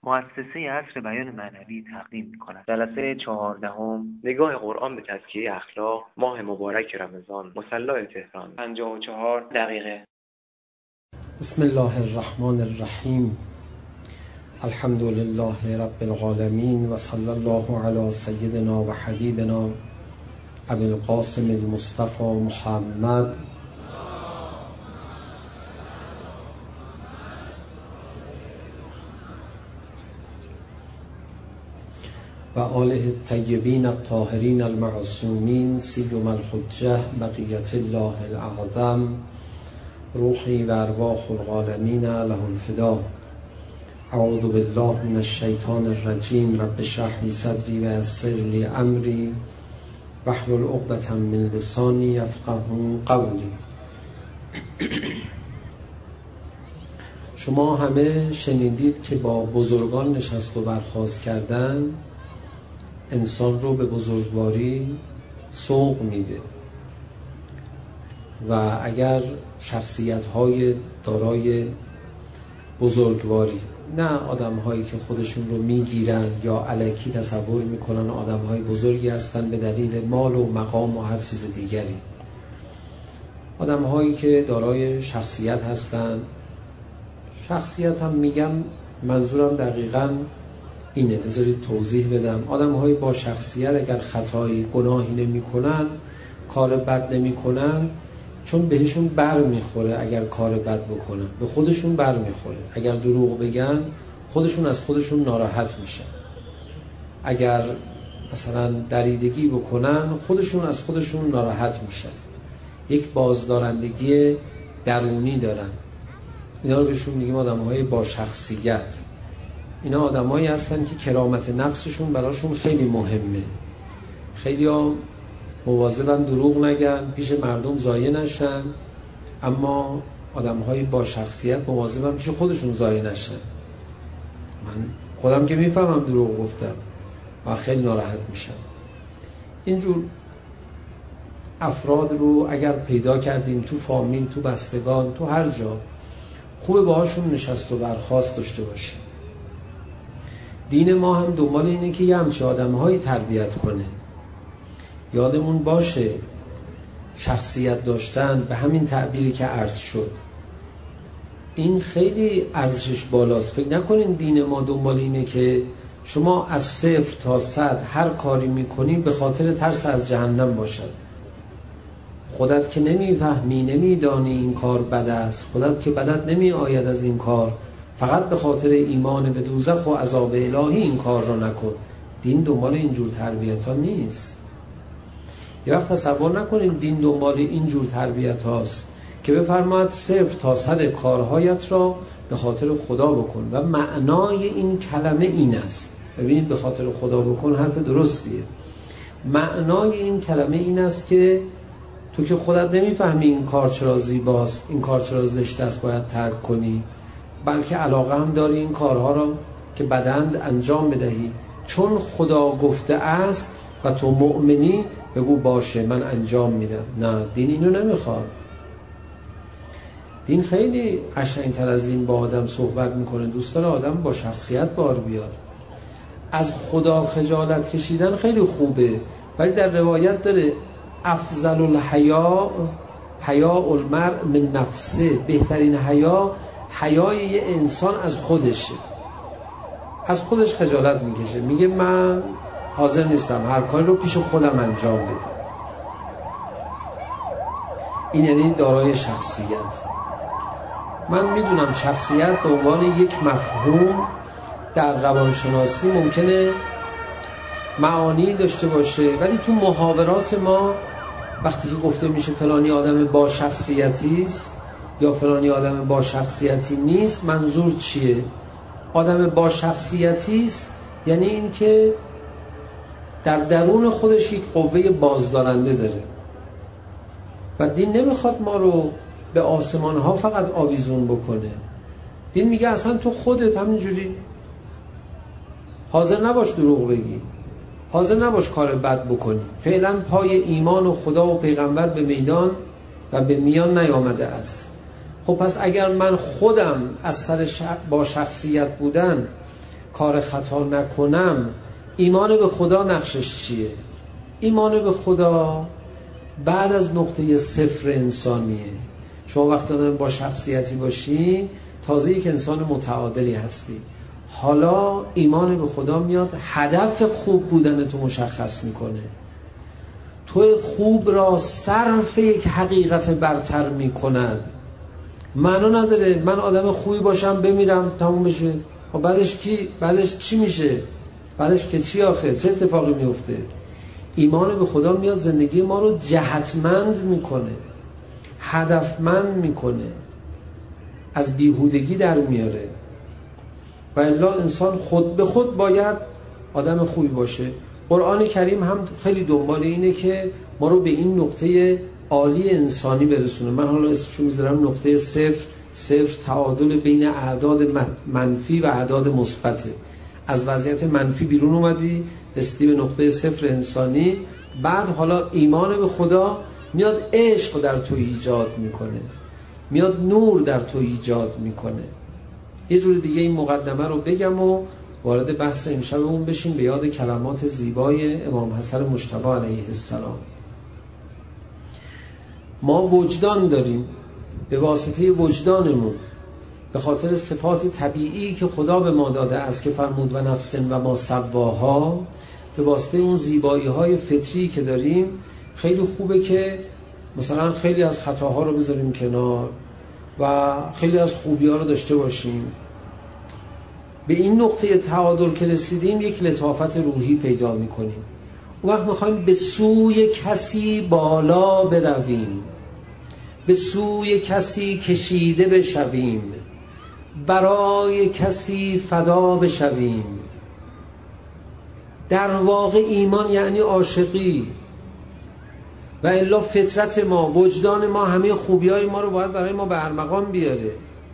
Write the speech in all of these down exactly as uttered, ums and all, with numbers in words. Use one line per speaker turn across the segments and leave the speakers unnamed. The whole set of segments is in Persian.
مؤسسه عصر بیان معنوی تقدیم می‌کند. جلسه چهاردهم نگاه قرآن به تزکیه اخلاق، ماه مبارک رمضان، مصلی تهران، پنجاه و چهار دقیقه.
بسم الله الرحمن الرحیم. الحمد لله رب العالمین و صلی الله علی سیدنا و حبیبنا ابی القاسم المصطفى محمد و آله الطیبین الطاهرین المعصومین سیما الحجة بقیة الله الاعظم روحی و ارواح العالمین له الفدا. اعوذ بالله من الشیطان الرجیم. رب اشرح لی صدری و یسر لی امری واحلل عقدة من لسانی یفقهوا قولی. شما همه شنیدید که با بزرگان نشست و برخاست کردن انسان رو به بزرگواری سوق میده و اگر شخصیت‌های دارای بزرگواری، نه آدم‌هایی که خودشون رو میگیرن یا الکی تصور میکنن آدم‌های بزرگی هستن به دلیل مال و مقام و هر چیز دیگری، آدم‌هایی که دارای شخصیت هستن. شخصیت هم میگم منظورم دقیقاً اینه، بذارید توضیح بدم. آدم‌های با شخصیت اگر خطایی گناهی نمی‌کنن، کار بد نمی‌کنن، چون بهشون بر میخوره اگر کار بد بکنن، به خودشون بر میخوره. اگر دروغ بگن خودشون از خودشون ناراحت میشن، اگر مثلا دریدگی بکنن خودشون از خودشون ناراحت میشن، یک بازدارندگی درونی دارن. اینا رو بهشون میگیم آدم‌های با شخصیت. اینا آدمایی هستن که کرامت نفسشون براشون خیلی مهمه. خیلی ها مواظبن دروغ نگن، پیش مردم ضایع نشن، اما آدم‌های با شخصیت مواظبن پیش خودشون ضایع نشن. من خودم که میفهمم دروغ گفتم و خیلی ناراحت میشم. اینجور افراد رو اگر پیدا کردیم تو فامیل، تو بستگان، تو هر جا، خوبه باهاشون نشست و برخاست داشته باشیم. دین ما هم دنبال اینه که یه همچه آدم‌هایی تربیت کنه. یادمون باشه شخصیت داشتن به همین تعبیری که عرض شد این خیلی ارزشش بالاست. فکر نکنین دین ما دنبال اینه که شما از صفر تا صد هر کاری میکنی به خاطر ترس از جهنم باشد. خودت که نمیفهمی، نمیدانی این کار بد است، خودت که بدت نمی آید از این کار، فقط به خاطر ایمان به دوزخ و عذاب الهی این کار رو نکن. دین دنبال اینجور تربیت ها نیست. یه وقت تصور نکنین دین دنبال اینجور تربیت هاست که بفرماید صفر تا صد کارهایت را به خاطر خدا بکن و معنای این کلمه این است. ببینید به خاطر خدا بکن حرف درستیه. معنای این کلمه این است که تو که خودت نمیفهمی این کار چرا زیباست، این کار چرا زشت است، باید ترک کنی، بلکه علاقه هم داری این کارها را که بدند انجام بدهی. چون خدا گفته است و تو مؤمنی، بگو باشه من انجام میدم. نه، دین اینو نمیخواد. دین خیلی قشنگتر از این با آدم صحبت میکنه. دوست داره آدم با شخصیت بار بیاد. از خدا خجالت کشیدن خیلی خوبه، ولی در روایت داره افضل الحیا حیا المرء من نفسه. بهترین حیا حیای یه انسان از خودشه. از خودش خجالت میکشه، میگه من حاضر نیستم هر کاری رو پیش خودم انجام بدم. این یعنی دارای شخصیت. من میدونم شخصیت به عنوان یک مفهوم در روانشناسی ممکنه معانی داشته باشه، ولی تو محاورات ما وقتی که گفته میشه فلانی آدم با شخصیتی است یا فلانی آدم با شخصیتی نیست، منظور چیه؟ آدم با شخصیتی است یعنی این که در درون خودش یک قوه بازدارنده داره و دین نمیخواد ما رو به آسمان ها فقط آویزون بکنه. دین میگه اصلا تو خودت همینجوری حاضر نباش دروغ بگی، حاضر نباش کار بد بکنی. فعلا پای ایمان و خدا و پیغمبر به میدان و به میان نیامده است. خب پس اگر من خودم از سر با شخصیت بودن کار خطا نکنم، ایمان به خدا نقشش چیه؟ ایمان به خدا بعد از نقطه صفر انسانیه. شما وقتی آدم با شخصیتی باشی تازه یک انسان متعادلی هستی. حالا ایمان به خدا میاد هدف خوب بودن تو مشخص میکنه. تو خوب را صرف یک حقیقت برتر میکند. معنا نداره من آدم خوبی باشم بمیرم تموم بشه. بعدش کی؟ بعدش چی میشه؟ بعدش که چی آخه؟ چه اتفاقی میفته؟ ایمان به خدا میاد زندگی ما رو جهتمند میکنه، هدفمند میکنه، از بیهودگی در میاره. و الا انسان خود به خود باید آدم خوبی باشه. قرآن کریم هم خیلی دنبال اینه که ما رو به این نقطه عالی انسانی برسونه. من حالا اسمشو میذارم نقطه صفر. صفر تعادل بین اعداد منفی و اعداد مثبته. از وضعیت منفی بیرون اومدی، رسیدی به نقطه صفر انسانی. بعد حالا ایمان به خدا میاد عشق در تو ایجاد میکنه، میاد نور در تو ایجاد میکنه. یه جور دیگه این مقدمه رو بگم و وارد بحث امشبمون بشیم به یاد کلمات زیبای امام حسن مجتبی علیه السلام. ما وجدان داریم، به واسطه وجدانمون، به خاطر صفات طبیعی که خدا به ما داده است که فرمود و نفس و ما سواها، به واسطه اون زیبایی های فطری که داریم خیلی خوبه که مثلا خیلی از خطاها رو بذاریم کنار و خیلی از خوبی ها رو داشته باشیم. به این نقطه تعادل که رسیدیم یک لطافت روحی پیدا میکنیم. اون وقت میخوایم به سوی کسی بالا برویم، به سوی کسی کشیده بشویم، برای کسی فدا بشویم. در واقع ایمان یعنی عاشقی. و الا فطرت ما، وجدان ما همه خوبی های ما رو باید برای ما به ارمغان بیاره.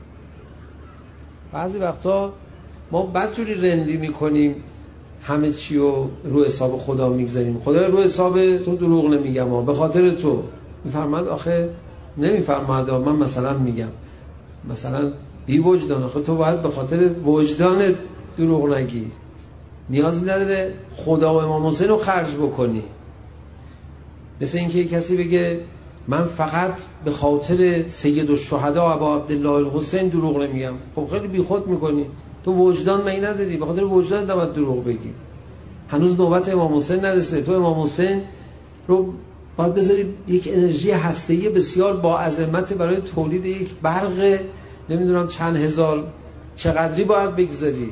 بعضی وقتا ما بدجوری رندی میکنیم، همه چی رو رو حساب خدا میگذاریم. خدا رو حساب تو دروغ نمیگم، به خاطر تو میفرماد. آخه نمیفرماد، من مثلا میگم مثلا بی وجدان، آخه تو باید به خاطر وجدانت دروغ نگی. نیازی نداره خدا و امام حسین رو خرج بکنی. مثل اینکه یک کسی بگه من فقط به خاطر سید الشهدا ابا عبدالله الحسین دروغ نمیگم. خب خیلی بیخود میکنی. تو وجدان مگه نداری؟ به خاطر وجدان نباید دروغ بگی. هنوز نوبت امام حسین نرسیده. تو امام حسین رو باید بذاری یک انرژی هسته‌ای بسیار با عظمت برای تولید یک برق نمیدونم چند هزار چقدری باید بگذاری.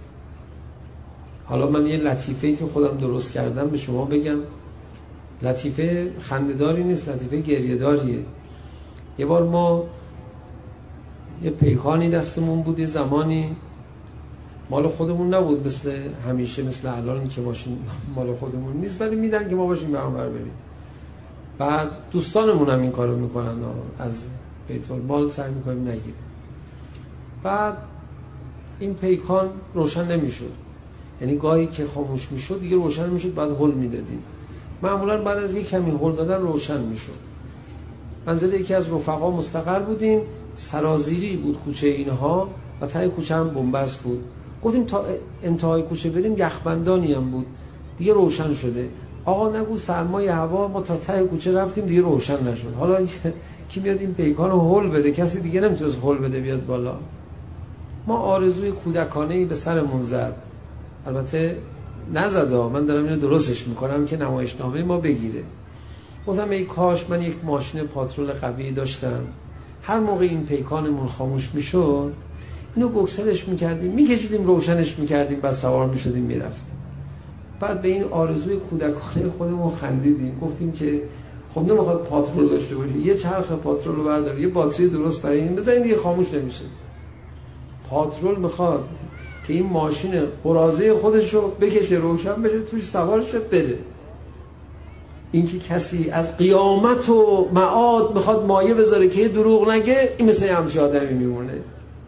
حالا من یه لطیفه‌ای که خودم درست کردم به شما بگم. لطیفه خنده‌داری نیست، لطیفه گریه‌داریه. یه بار ما یه پیکانی دستمون بود، یه زمانی مال خودمون نبود مثل همیشه، مثل الان که ماشین مال خودمون نیست، ولی میدن که ما باشیم برابر بریم. بعد دوستانمون هم این کارو میکنن، از بیت المال سعی میکنیم نگیریم. بعد این پیکان روشن نمیشد، یعنی گاهی که خاموش میشد دیگه روشن میشد، بعد هول میدادیم. معمولا بعد از یک کمی هول دادن روشن میشد. منزل یکی از رفقا مستقر بودیم، سرازیری بود کوچه اینها و ته کوچه هم بنبست بود. گفتیم تا انتهای کوچه بریم، یخبندانی هم بود، دیگه روشن شده. آقا نگو سرمای هوا، ما تا ته کوچه رفتیم دیگه روشن نشد. حالا کی میاد این پیکان رو هول بده؟ کسی دیگه نمیتونه هول بده بیاد بالا. ما آرزوی کودکانه‌ای به سرمون زد، البته نزدا، من دارم اینو درستش میکنم که نمایشنامه ما بگیره. گفتم ای کاش من یک ماشین پاترول قوی داشتم، هر موقع این پیکانمون خاموش میشد اینو بکسلش میکردیم، میکشیدیم روشنش میکردیم، بعد سوار میشدیم میرفتیم. بعد به این آرزوی کودکانه خودمون خندیدیم، گفتیم که خب نمیخواد پاترول داشته باشه، یه چرخ پاترول رو بردار، یه باتری درست برای این بزنید دیگه خاموش نمیشه. پاترول میخواد که این ماشین قراضه خودش رو بکشه روشن بشه، توش سوار شه بره. اینکه کسی از قیامت و معاد میخواد مایه بذاره که یه دروغ نگه، این مثل همچه آدمی میمونه.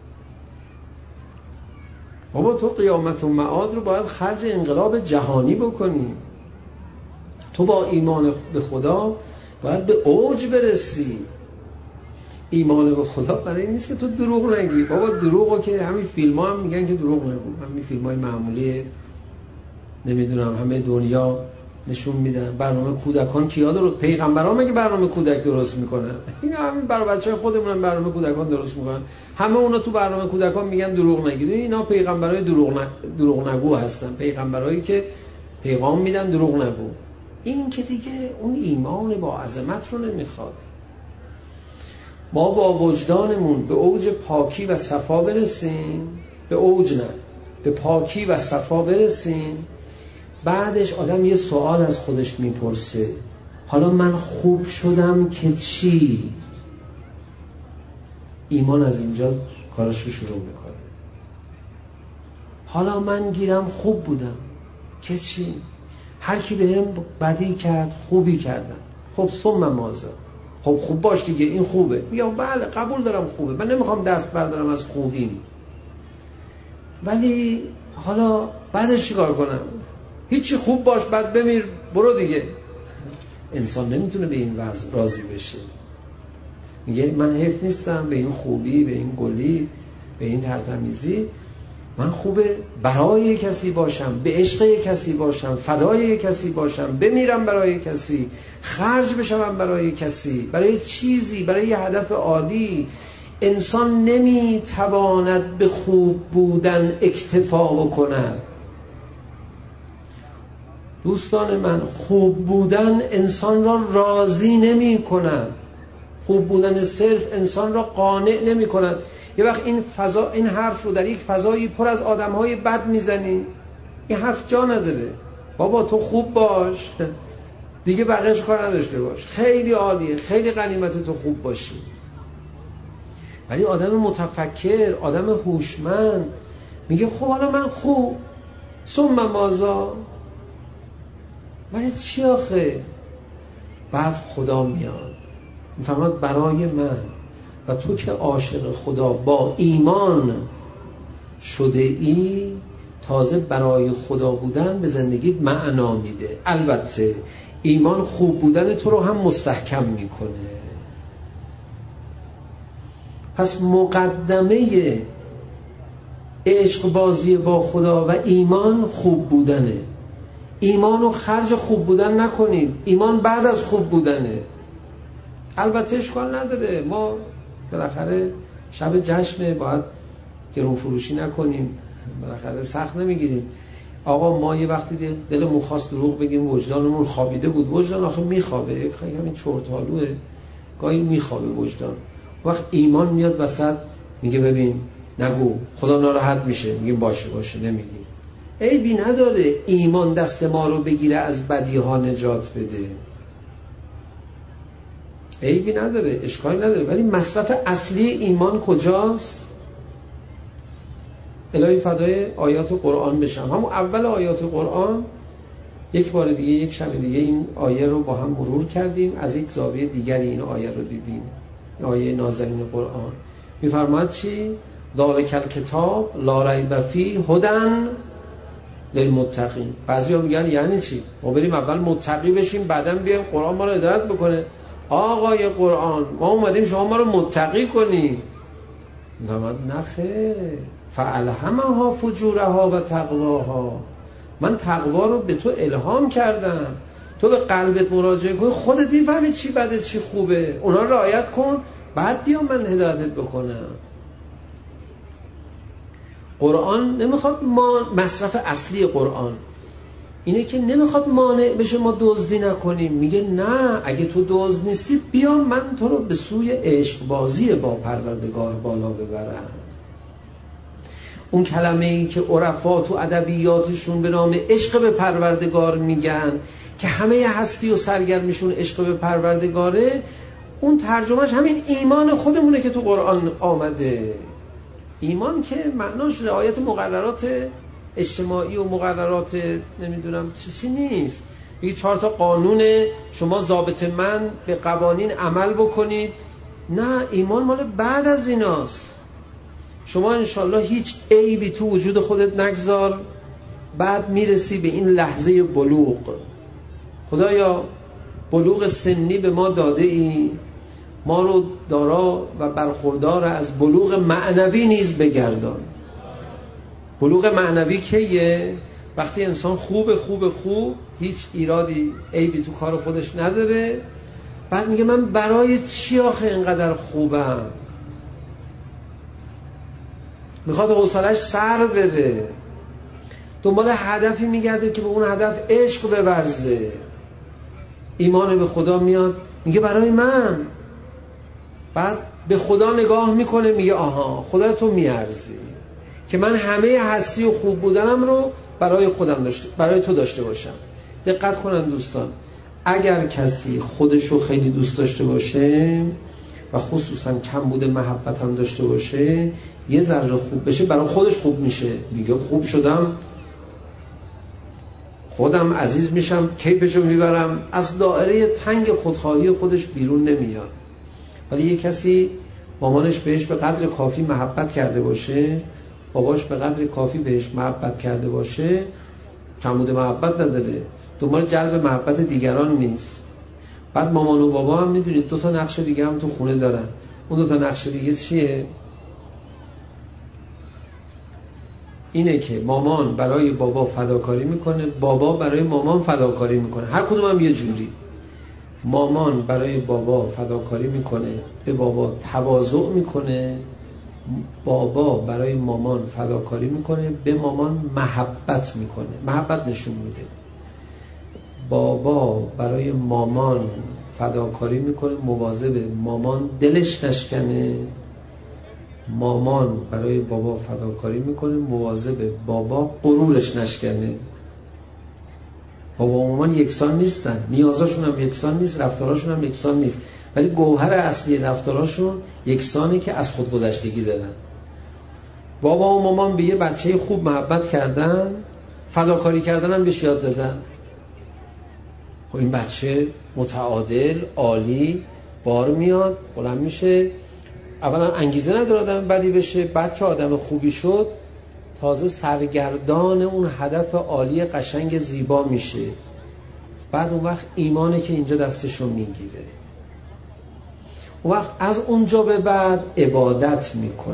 بابا تو قیامت و معاد رو باید خرج انقلاب جهانی بکنی. تو با ایمان به خدا باید به اوج برسی. ایمان به خدا برای این نیست که تو دروغ نگی. بابا دروغو که همین فیلم ها هم میگن که دروغ نگو، همین فیلم های معمولی نمیدونم همه دنیا نشون میدن. برنامه کودکان کیا درست؟ پیغمبران مگه برنامه کودک درست میکنن؟ اینا همین برای بچهای خودمون برنامه کودکان درست میکنن. همه اونا تو برنامه کودکان میگن دروغ نگید. اینا پیغمبرای دروغ ن... دروغ نگو هستن، پیغمبرایی که پیغام میدن دروغ نگو. این که دیگه اون ایمان با عظمت رو نمیخواد. ما با وجدانمون به اوج پاکی و صفا برسیم، به اوج نه، به پاکی و صفا برسیم، بعدش آدم یه سوال از خودش میپرسه حالا من خوب شدم که چی؟ ایمان از اینجا کارش رو شروع میکنه. حالا من گیرم خوب بودم که چی؟ هر کی بهم بدی کرد خوبی کردن، خب ثم ماذا؟ خب خوب باش دیگه، این خوبه. میگم بله قبول دارم خوبه، من نمیخوام دست بردارم از خوبیم، ولی حالا بعدش چیکار کنم؟ هیچی، خوب باش بعد بمیر برو دیگه. انسان نمیتونه به این وضع راضی بشه. میگه من حیف نیستم به این خوبی، به این گلی، به این ترتمیزی. من خوبه برای کسی باشم، به عشق کسی باشم، فدای کسی باشم، بمیرم برای کسی، خرج بشم برای کسی، برای چیزی، برای یه هدف عالی. انسان نمیتواند به خوب بودن اکتفا بکند. دوستان من، خوب بودن انسان را راضی نمی کند. خوب بودن صرف انسان را قانع نمی کند. یه وقت این فضا، این حرف رو در یک فضایی پر از آدم‌های بد میزنی، این حرف جا نداره. بابا تو خوب باش دیگه، بقیه‌اش کار نداشته باش. خیلی عالیه، خیلی غنیمت تو خوب باشی. ولی آدم متفکر، آدم هوشمند میگه خب حالا من خوب، ثم ماذا؟ ولی چی آخه؟ بعد خدا میاد میفهمد برای من و تو که عاشق خدا با ایمان شده ای، تازه برای خدا بودن به زندگیت معنا میده. البته ایمان خوب بودن تو رو هم مستحکم میکنه. پس مقدمه عشق بازی با خدا و ایمان خوب بودنه. ایمان رو خرج خوب بودن نکنید، ایمان بعد از خوب بودنه. البته اشکال نداره، ما بالاخره شب جشنه، باید گرون فروشی نکنیم، بالاخره سخت نمیگیریم. آقا ما یه وقتی دلمون خواست دروغ بگیم، وجدانمون خوابیده بود. وجدان آخه میخوابه، یک خیلی همین چرت‌آلوه، گاهی میخوابه وجدان. وقت ایمان میاد وسط میگه ببین نگو، خدا ناراحت میشه، میگیم باشه باشه نمیگیم. عیبی نداره ایمان دست ما رو بگیره از بدیها نجات بده، عیبی نداره، اشکالی نداره. ولی مصرف اصلی ایمان کجاست؟ الهی فدای آیات قرآن بشم. همون اول آیات قرآن یک بار دیگه، یک شب دیگه این آیه رو با هم مرور کردیم، از یک زاویه دیگری این آیه رو دیدیم. آیه نازنین قرآن میفرماد چی؟ ذالک الکتاب لا ریب فیه هدی للمتقین. بعضیا میگن یعنی چی؟ ما بریم اول متقی بشیم بعداً بیایم قرآن ما رو هدایت بکنه. آقای قرآن ما اومدیم شما ما رو متقی کنی. میفرماد نه خیر، فالهمها فجورها و تقواها. من تقوا رو به تو الهام کردم، تو به قلبت مراجعه کن، خودت میفهمی چی بده چی خوبه، اونا رو رعایت کن، بعد بیا من هدایتت بکنم. قرآن نمیخواد ما، مصرف اصلی قرآن اینه که نمیخواد مانع بشه ما دزدی نکنیم. میگه نه، اگه تو دزد نیستی بیا من تو رو به سوی عشق بازی با پروردگار بالا ببرم. اون کلمه ای که عرفا تو ادبیاتشون به نام عشق به پروردگار میگن که همه هستی و سرگرمیشون عشق به پروردگاره، اون ترجمهش همین ایمان خودمونه که تو قرآن آمده. ایمان که معناش رعایت مقررات اجتماعی و مقررات نمیدونم چیزی نیست. میگه چهار تا قانون شما ضابط من به قوانین عمل بکنید. نه، ایمان مال بعد از ایناست. شما انشالله هیچ عیبی تو وجود خودت نگذار، بعد میرسی به این لحظه بلوغ. خدایا بلوغ سنی به ما داده ای، ما رو دارا و برخوردار از بلوغ معنوی نیز بگردان. بلوغ معنوی کیه؟ وقتی انسان خوب خوب خوب، هیچ ایرادی عیبی تو کار خودش نداره، بعد میگه من برای چی آخه اینقدر خوبم؟ میخواد حوصله‌اش سر بره، دنبال هدفی میگرده که به اون هدف عشق بورزه. ایمان به خدا میاد میگه برای من، بعد به خدا نگاه میکنه میگه آها خدا تو میارزی که من همه هستی و خوب بودنم رو برای خودم داشته، برای تو داشته باشم. دقت کنن دوستان، اگر کسی خودشو خیلی دوست داشته باشه و خصوصا کم بوده محبت هم داشته باشه، یه ذره خوب بشه برای خودش خوب میشه، میگه خوب شدم خودم عزیز میشم، کیفشو میبرم، از دایره تنگ خودخواهی خودش بیرون نمیاد. ولی یه کسی مامانش بهش به قدر کافی محبت کرده باشه، باباش به قدر کافی بهش محبت کرده باشه، کمبود محبت نداره، دنبال جلب محبت دیگران نیست. بعد مامان و بابا هم میدونید دو تا نقش دیگه هم تو خونه دارن. اون دو تا نقش دیگه چیه؟ اینه که مامان برای بابا فداکاری میکنه، بابا برای مامان فداکاری میکنه، هر کدوم هم یه جوری. مامان برای بابا فداکاری میکنه، به بابا تواضع میکنه، بابا برای مامان فداکاری میکنه، به مامان محبت میکنه، محبت نشون میده. بابا برای مامان فداکاری میکنه، مواظب مامان دلش نشکنه. مامان برای بابا فداکاری میکنه، مواظب بابا غرورش نشکنه. بابا و مامان یکسان نیستن، نیازاشون هم یکسان نیست، رفتاراشون هم یکسان نیست، ولی گوهر اصلی رفتاراشون یکسانی که از خودگذشتگی دارن. بابا و مامان به یه بچه خوب محبت کردن، فداکاری کردن هم بهش یاد دادن. خب این بچه متعادل، عالی، بار میاد، بلند میشه، اولا انگیزه نداره آدم بدی بشه، بعد که آدم خوبی شد تازه سرگردان اون هدف عالی قشنگ زیبا میشه. بعد اون وقت ایمانه که اینجا دستشو میگیره. اون وقت از اونجا به بعد عبادت میکنه.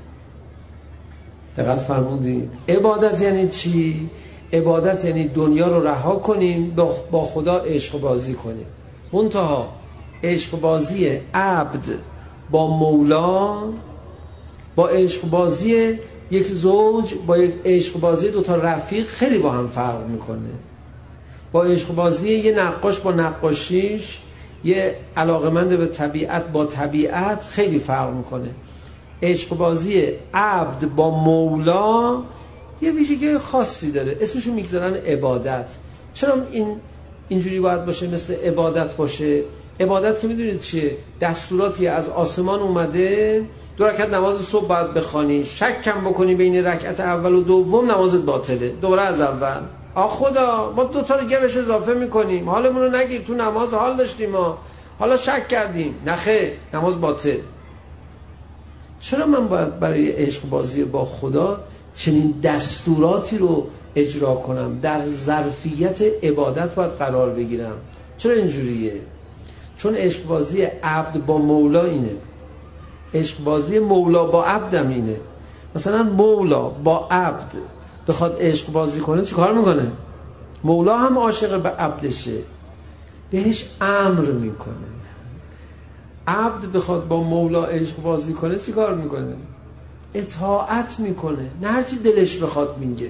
دقت فرمودید؟ عبادت یعنی چی؟ عبادت یعنی دنیا رو رها کنیم، با خدا عشق بازی کنیم. منتها عشق بازی عبد با مولا، با عشق بازی یک زوج، با یک عشق بازی دو تا رفیق خیلی با هم فرق میکنه. با عشق بازی یه نقاش با نقاشیش، یه علاقمند به طبیعت با طبیعت خیلی فرق میکنه. عشق بازی عبد با مولا یه ویژگی خاصی داره، اسمشو میگذارن عبادت. چرا این اینجوری باید باشه، مثل عبادت باشه؟ عبادت که میدونید چیه؟ دستوراتی از آسمان اومده، دو رکعت نماز صبح باید بخوانی، شک کم بکنی بین رکعت اول و دوم نمازت باطله، دوباره از اول. آ خدا ما دو تا دیگه بهش اضافه میکنیم، حالمون رو نگیر، تو نماز حال داشتیم ما، حالا شک کردیم، نخیر، نماز باطل. چرا من باید برای عشق بازی با خدا چنین دستوراتی رو اجرا کنم، در ظرفیت عبادت باید قرار بگیرم؟ چرا اینجوریه؟ چون عشق بازی عبد با مولا اینه، عشق بازی مولا با عبدم اینه. مثلا مولا با عبد بخواد عشق بازی کنه چی کار میکنه؟ مولا هم عاشق به عبدشه، بهش امر میکنه. عبد بخواد با مولا عشق بازی کنه چی کار میکنه؟ اطاعت میکنه، نه هرچی دلش بخواد میگه.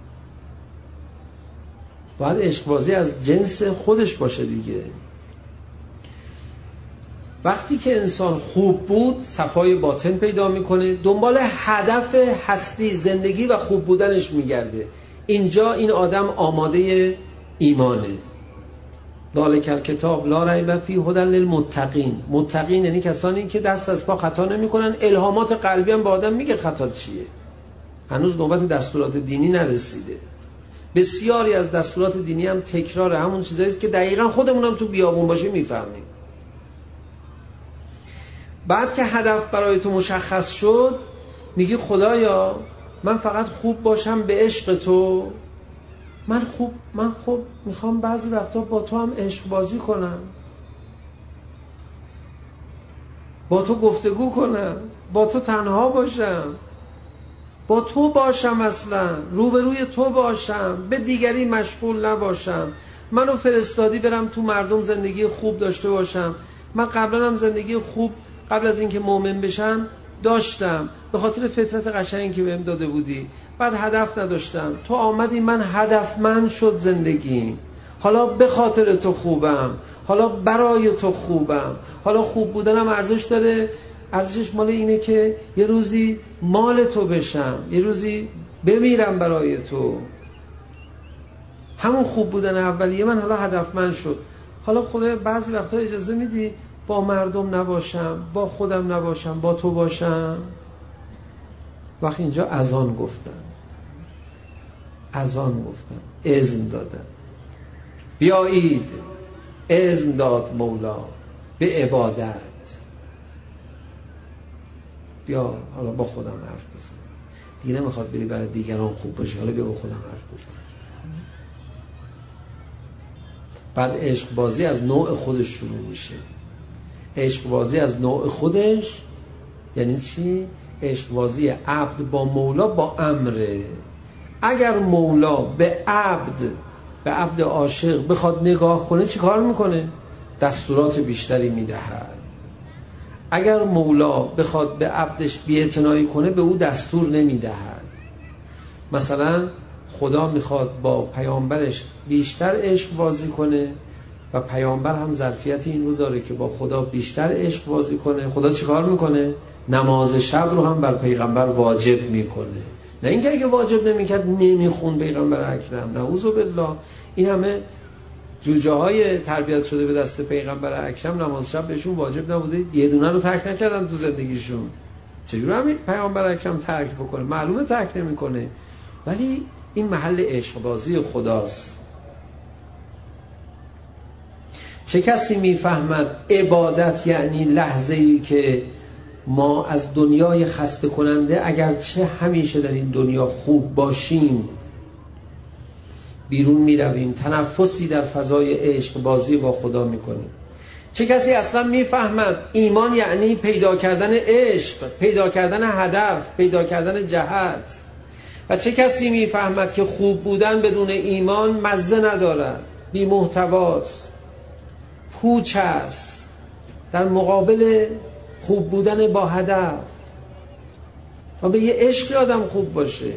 باید عشق بازی از جنس خودش باشه دیگه. وقتی که انسان خوب بود صفای باطن پیدا میکنه، دنبال هدف هستی زندگی و خوب بودنش میگرده. اینجا این آدم آماده ایمانه. ذالک الکتاب لا ریب فیه هدی للمتقین. متقین یعنی کسانی که دست از پا خطا نمیکنن. الهامات قلبی هم به آدم میگه خطا چیه. هنوز نوبت دستورات دینی نرسیده. بسیاری از دستورات دینی هم تکرار همون چیزایی است که دقیقاً خودمون هم تو بیابون باشه میفهمیم. بعد که هدف برای تو مشخص شد میگی خدایا من فقط خوب باشم به عشق تو، من خوب من خوب میخوام بعضی وقتا با تو هم عشق بازی کنم. با تو گفتگو کنم، با تو تنها باشم، با تو باشم، اصلا روبروی تو باشم، به دیگری مشغول نباشم. منو فرستادی برم تو مردم زندگی خوب داشته باشم. من قبلا هم زندگی خوب قبل از اینکه مؤمن بشم داشتم، به خاطر فطرت قشنگی که بهم داده بودی. بعد هدف نداشتم، تو آمدی، من هدفمند شد زندگیم. حالا به خاطر تو خوبم، حالا برای تو خوبم. حالا خوب بودنم ارزش داره، ارزشش مال اینه که یه روزی مال تو بشم، یه روزی بمیرم برای تو. همون خوب بودن اولیه من حالا هدفمند شد. حالا خدا بعضی وقتا اجازه میدی با مردم نباشم، با خودم نباشم، با تو باشم. وقتی اینجا اذان گفتن، اذان گفتن، اذن دادن، بیایید، اذن داد مولا به عبادت. بیا حالا با خودم حرف بزن. دیگه نمیخواد بری برای دیگران خوب باشی، حالا بیا با خودم حرف بزن. بعد عشق بازی از نوع خودش شروع میشه. عشق بازی از نوع خودش یعنی چی؟ عشق بازی عبد با مولا با امره. اگر مولا به عبد به عبد عاشق بخواد نگاه کنه چی کار میکنه؟ دستورات بیشتری میدهد. اگر مولا بخواد به عبدش بی‌اعتنایی کنه به او دستور نمیدهد. مثلا خدا میخواد با پیامبرش بیشتر عشق بازی کنه و پیامبر هم ظرفیت این رو داره که با خدا بیشتر عشق بازی کنه. خدا چی کار میکنه؟ نماز شب رو هم بر پیغمبر واجب میکنه. نه اینکه اگه واجب نمیکرد نمیخون پیغمبر اکرم، نعوذ بالله. این همه جوجه های تربیت شده به دست پیغمبر اکرم نماز شب بهشون واجب نبوده، یه دونه رو ترک نکردن تو زندگیشون. چجوری همین پیغمبر اکرم ترک بکنه؟ معلومه ترک نمیکنه، ولی این محل عشق بازی خداست. چه کسی میفهمد عبادت یعنی لحظه‌ای که ما از دنیای خسته کننده اگرچه همیشه در این دنیا خوب باشیم بیرون میرویم، تنفسی در فضای عشق بازی با خدا میکنیم. چه کسی اصلا میفهمد ایمان یعنی پیدا کردن عشق، پیدا کردن هدف، پیدا کردن جهت. و چه کسی میفهمد که خوب بودن بدون ایمان مزه ندارد، بی محتواست، پوچ است در مقابل خوب بودن با هدف. و به یه عشق آدم خوب باشه.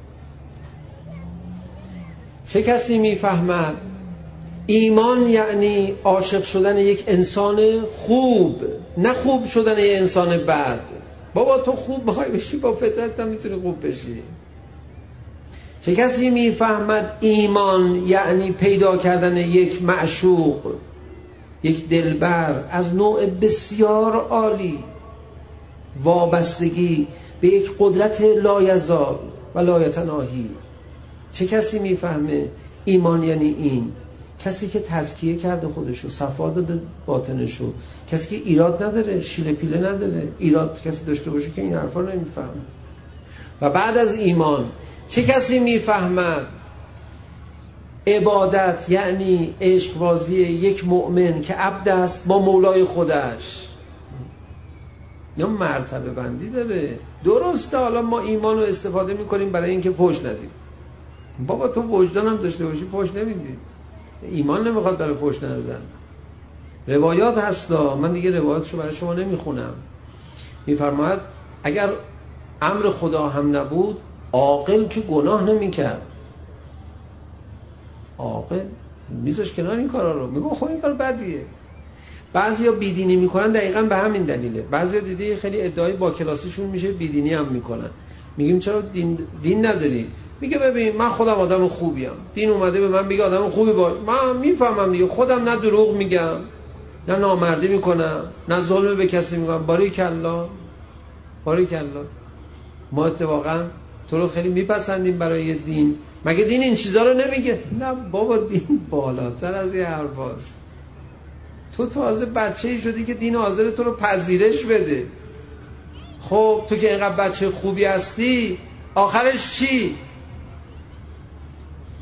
چه کسی میفهمد ایمان یعنی عاشق شدن یک انسان خوب، نه خوب شدن یک انسان بد. بابا تو خوب بخوای بشی با فطرت هم میتونی خوب بشی. چه کسی میفهمد ایمان یعنی پیدا کردن یک معشوق، یک دلبر از نوع بسیار عالی، وابستگی به یک قدرت لایزال و لایتناهی. چه کسی میفهمه ایمان یعنی این؟ کسی که تزکیه کرده خودشو، صفا داده باطنشو، کسی که ایراد نداره، شیله پیله نداره. ایراد کسی داشته باشه که این حرفا نمیفهمه. و بعد از ایمان چه کسی میفهمد عبادت یعنی عشق بازی یک مؤمن که عبد است با مولای خودش؟ یا مرتبه بندی داره. درسته حالا ما ایمان رو استفاده میکنیم برای اینکه فحش ندیم. بابا تو وجدان هم داشته باشی فحش نمیدی. ایمان نمیخواد برای فحش ندادن. روایات هستا، من دیگه روایاتشو برای شما نمیخونم. میفرماید اگر امر خدا هم نبود عاقل که گناه نمیکرد. عاقل میذاش کنار این کارا رو، میگه خب این کار بدیه. بعضیا بیدینی میکنن دقیقاً به همین دلیله. بعضیا دیدی خیلی ادعای با کلاسیشون میشه بیدینی هم میکنن. میگیم چرا دین دین نداری؟ میگه ببین من خودم آدم خوبیم، دین اومده به من بگه آدم خوبی باش. من میفهمم دیگه، خودم نه دروغ میگم، نه نامردی میکنم، نه ظلم به کسی میکنم. باریکالله باریکالله. ما اتفاقا تو رو خیلی میپسندیم برای دین. مگه دین این چیزا رو نمیگه؟ نه بابا، دین بالاتر از این حرفاست. تو تازه بچه‌ای شدی که دین حاضر تو رو پذیرش بده. خب تو که اینقدر بچه خوبی هستی آخرش چی؟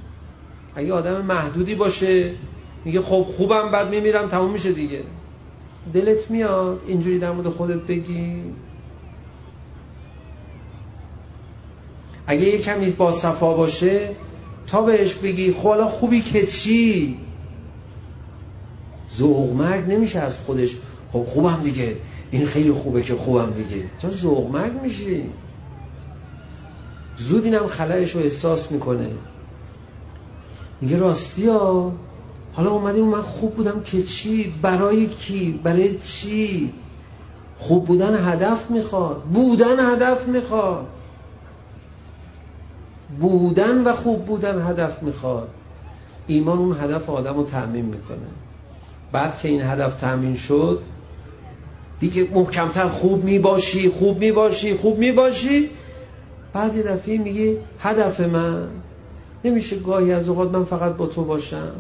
اگه آدم محدودی باشه میگه خب خوبم بعد میمیرم تموم میشه دیگه. دلت میاد اینجوری در مورد خودت بگی؟ اگه یه کمی با صفا باشه تا بهش بگی خب حالا خوبی که چی؟ ذوق مرگ نمیشه از خودش. خب خوبم دیگه، این خیلی خوبه که خوبم دیگه. چرا ذوق مرگ میشی؟ زود اینم خلأش رو احساس میکنه، میگه راستی ها حالا اومدیم من خوب بودم که چی؟ برای کی؟ برای چی؟ خوب بودن هدف میخواد، بودن هدف میخواد، بودن و خوب بودن هدف میخواد. ایمان اون هدف آدم رو تأمین میکنه. بعد که این هدف تأمین شد دیگه محکمتر خوب میباشی خوب میباشی خوب میباشی. بعد یه دفعه میگی هدف من نمیشه گاهی از اوقات من فقط با تو باشم؟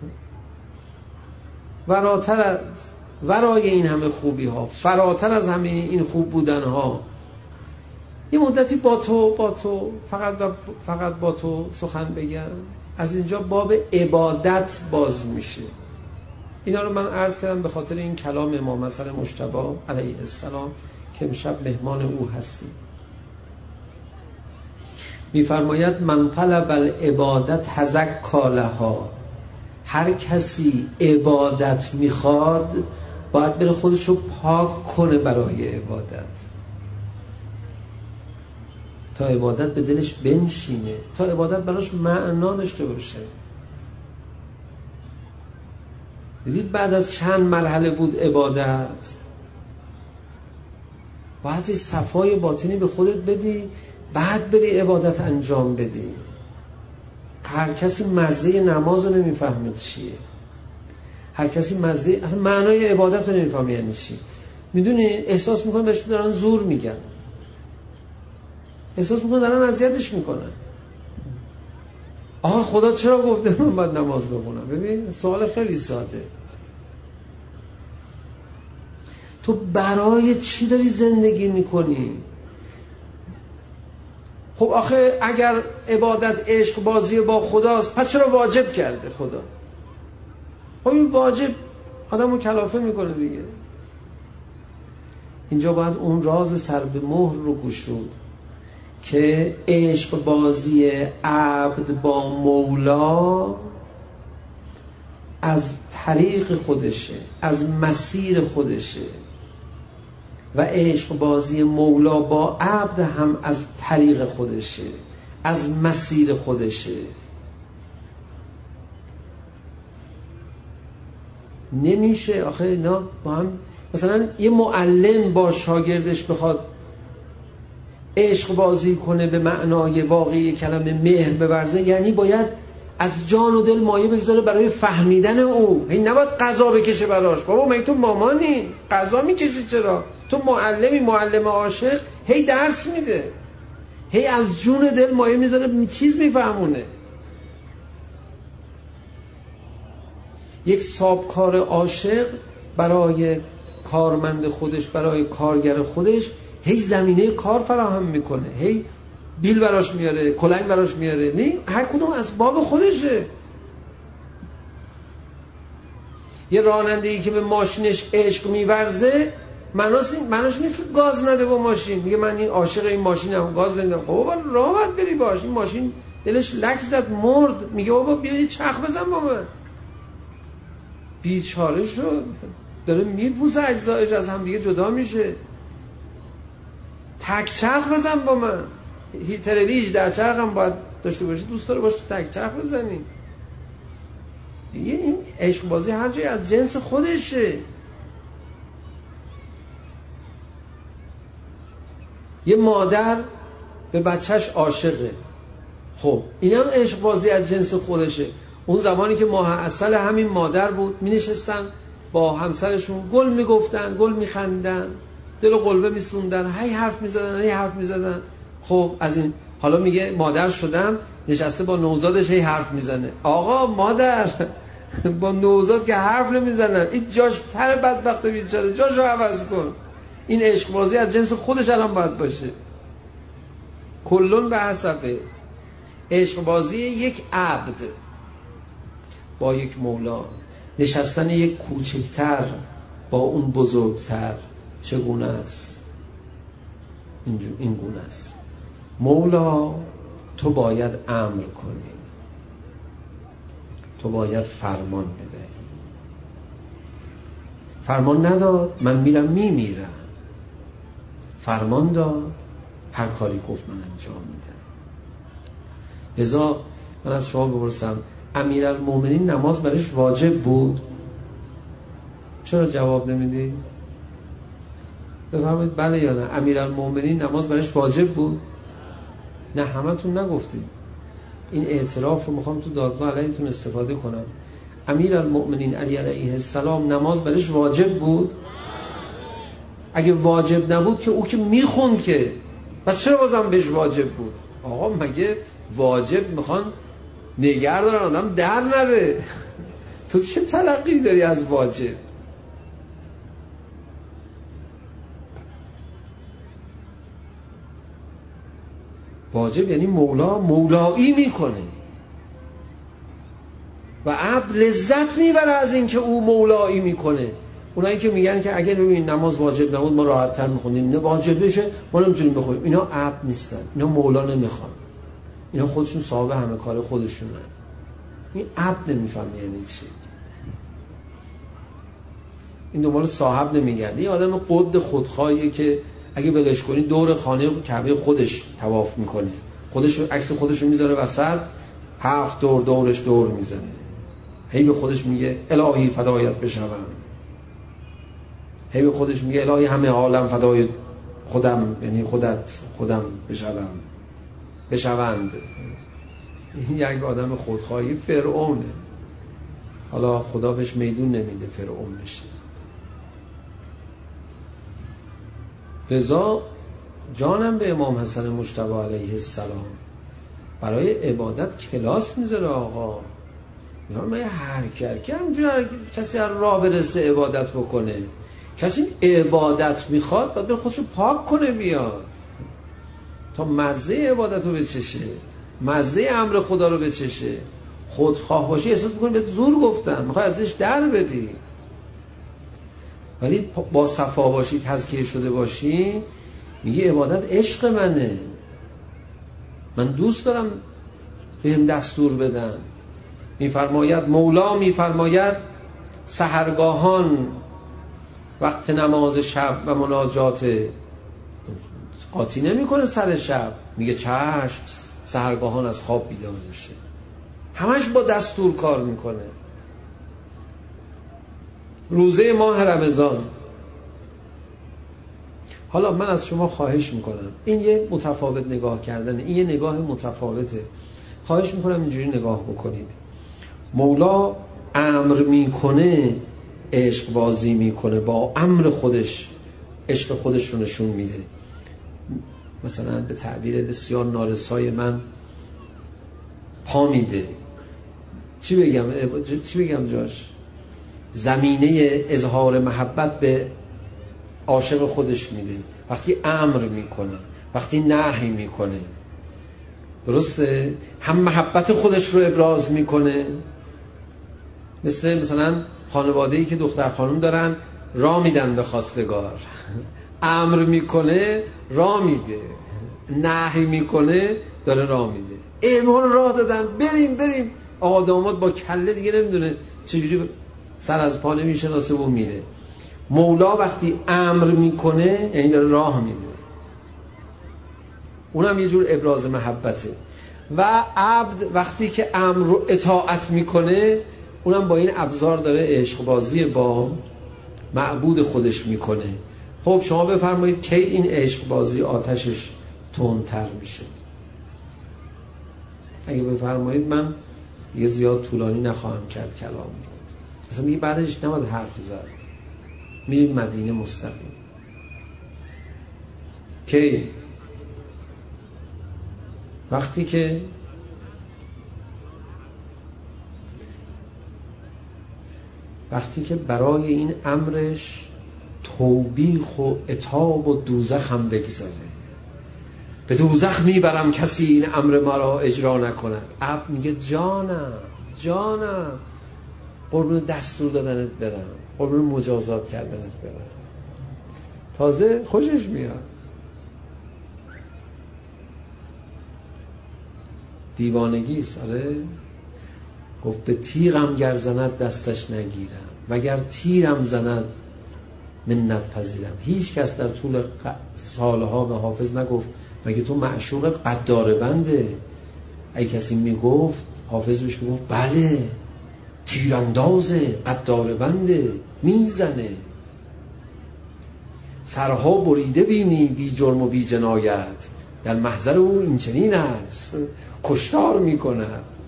وراتر از ورای این همه خوبی ها، فراتر از همه این خوب بودن ها، یه مدتی با تو با تو فقط و فقط با تو سخن بگم. از اینجا باب عبادت باز میشه. اینا رو من عرض کردم به خاطر این کلام امام حسن مجتبی علیه السلام که امشب مهمان او هستیم. میفرماید من طلب العبادت تزکا لها. هر کسی عبادت میخواد باید بره خودش رو پاک کنه برای عبادت، تا عبادت به دلش بنشینه، تا عبادت براش معنا داشته باشه. دیدید بعد از چند مرحله بود عبادت، باید صفای باطنی به خودت بدی، بعد بری عبادت انجام بدی. هر کسی مزه نماز رو نمیفهمه چیه، هر کسی مزه اصلا معنای عبادت رو نمیفهمه یعنی چی. میدونی احساس میکنه بهش دارن زور میگن، احساس میکنه دارن اذیتش میکنن. آها خدا چرا گفته من باید نماز بخونم؟ ببین سوال خیلی ساده. تو برای چی داری زندگی میکنی؟ خب آخه اگر عبادت عشق بازی با خداست پس چرا واجب کرده خدا؟ خب این واجب آدمو کلافه میکنه دیگه. اینجا باید اون راز سر به مهر رو گشود که عشق بازی عبد با مولا از طریق خودشه، از مسیر خودشه، و عشق بازی مولا با عبد هم از طریق خودشه، از مسیر خودشه. نمیشه آخه اینا با هم. مثلا یه معلم با شاگردش بخواد عشق بازی کنه به معنای واقعی کلمه مهر بورزه، یعنی باید از جان و دل مایه بگذاره برای فهمیدن او. این نباید قضا بکشه براش. بابا مگه تو مامانی قضا میکشی؟ چرا تو معلمی؟ معلم عاشق هی درس میده، هی از جون دل مایه میذاره، چیز میفهمونه. یک صاحبکار عاشق برای کارمند خودش، برای کارگر خودش هی زمینه کار فراهم میکنه، هی بیل براش میاره، کلنگ براش میاره. نه هر کدوم از باب خودشه. یه راننده‌ای که به ماشینش عشق میورزه معناش نیست که گاز نده با ماشین. میگه من این عاشق این ماشینم، گاز نمیدم. خب بابا راه باید بری باش. این ماشین دلش لک زد مرد، میگه بابا بیا یه چرخ بزن با من. بیچاره شد، داره میپوسه، اجزایش از هم دیگه جدا میشه. تک چرخ بزن با من. هیترلی هجده چرخ هم باید داشته باشی، دوست داره باشه تک چرخ بزنی. دیگه این عشق بازی هر جای از جنس خودشه. یه مادر به بچهش عاشقه، خب اینم عشق بازی از جنس خودشه. اون زمانی که ماه عسل همین مادر بود، می نشستن با همسرشون گل می گفتن، گل می خندن، دل و قلبه می سوندن، هی حرف می زدن، هی حرف می زدن. خب از این حالا میگه مادر شدم، نشسته با نوزادش هی حرف می زنه. آقا مادر با نوزاد که حرف نمی زنن، این جاش تر بدبخت بیچاره، جاشو عوض کن. این عشق بازی از جنس خودش الان باید باشه. کلون به حسبه. عشق بازی یک عبد با یک مولا، نشستن یک کوچکتر با اون بزرگتر چگونه است؟ این گونه است: مولا تو باید امر کنی، تو باید فرمان بدهی. فرمان نداد من میرم میمیرم، فرمان داد هر کاری گفت من انجام میدم. لذا من از شما بپرسم امیرالمومنین نماز برش واجب بود؟ چرا جواب نمیدی؟ بفرمایید بله یا نه. امیرالمومنین نماز برش واجب بود؟ نه همتون نگفتید. این اعتراف رو میخوام تو دادگاه علیتون استفاده کنم. امیرالمومنین علی علیه السلام نماز برش واجب بود؟ اگه واجب نبود که او که میخوند که، پس چرا بازم بهش واجب بود؟ آقا مگه واجب میخوان نگه دارن آدم در نره؟ تو چه تلقی داری از واجب؟ واجب یعنی مولا مولایی میکنه و عبد لذت میبره از این که او مولایی میکنه. اونایی که میگن که اگر ببین نماز واجب نبود ما راحت تر میخوندیم، نه واجب بشه ما نمیتونیم بخونیم، اینا عبد نیستن، اینا مولا نمیخوان، اینا خودشون صاحب همه کار خودشونن. این عبد نمیفهمه یعنی چی. این دنبال صاحب نمیگرده. این آدم قد خودخواهیه که اگه ولش کنی دور خانه کعبه خودش طواف میکنه، خودش عکس خودش رو میذاره وسط، هفت دور دورش دور میزنه، هی به خودش میگه الهی فدایت بشوم، هی به خودش میگه الهی همه عالم فدای خودم، یعنی خودت خودم بشوم بشوند. این یک آدم خودخواهی فرعونه. حالا خدا بهش میدون نمیده فرعون بشه. لذا جانم به امام حسن مجتبی علیه السلام برای عبادت کلاس میذاره. آقا میگم من هر کرکه همجور کسی هر راه برسه عبادت بکنه. کسی عبادت میخواد باید بره خودشو پاک کنه بیاد تا مزه عبادت رو بچشه، مزه امر خدا رو بچشه. خودخواه باشی احساس میکنی به زور گفتن، میخوای ازش در بدی. ولی با صفا باشی، تزکیه شده باشی، میگه عبادت عشق منه، من دوست دارم بهم دستور بدن. میفرماید مولا میفرماید سحرگاهان وقت نماز شب و مناجات قاطی نمی کنه سر شب، میگه چشم سحرگاهان از خواب بیدار میشه، همش با دستور کار میکنه. روزه ماه رمضان، حالا من از شما خواهش میکنم، این یه متفاوت نگاه کردنه، این یه نگاه متفاوته، خواهش میکنم اینجوری نگاه بکنید. مولا امر میکنه، عشق بازی میکنه، با امر خودش عشق خودش رو نشون میده. مثلا به تعبیر بسیار نارسای من پا میده. چی بگم چی بگم جاش؟ زمینه اظهار محبت به عاشق خودش میده وقتی امر میکنه، وقتی نهی میکنه. درسته؟ هم محبت خودش رو ابراز میکنه، مثل مثلا خانواده‌ای که دختر خانم دارن راه میدن به خواستگار، امر میکنه راه میده، نهی میکنه داره راه میده. ایمان راه دادن بریم بریم، آقا داماد با کله دیگه نمیدونه چجوری سر از پا نمیشناسه و میره. مولا وقتی امر میکنه یعنی داره راه میده، اونم یه جور ابراز محبته. و عبد وقتی که امر رو اطاعت میکنه اونم با این ابزار داره عشق بازی با معبود خودش میکنه. خب شما بفرمایید کی این عشق بازی آتشش تندتر میشه؟ اگه بفرمایید من دیگه زیاد طولانی نخواهم کرد کلام، اصلا دیگه بعدش نباید حرف زد، میریم مدینه مستقیم. کی؟ وقتی که وقتی که برای این امرش توبیخ و عتاب و دوزخ هم بگذاره. به دوزخ میبرم کسی این امر مرا اجرا نکند. عبد میگه جانم جانم قربون دستور دادنت برم، قربون مجازات کردنت برم. تازه خوشش میاد. دیوانگی ساره گفت به تیغم گر زند دستش نگیرم وگر تیرم زند منت پذیرم. هیچ کس در طول سالها به حافظ نگفت مگه تو معشوق قدار بنده؟ اگه کسی میگفت حافظ بهش میگفت بله تیراندازه، قدار بنده، میزنه. سرها بریده بینی بی جرم و بی جنایت، در محضر او این چنین است کشتار میکنه.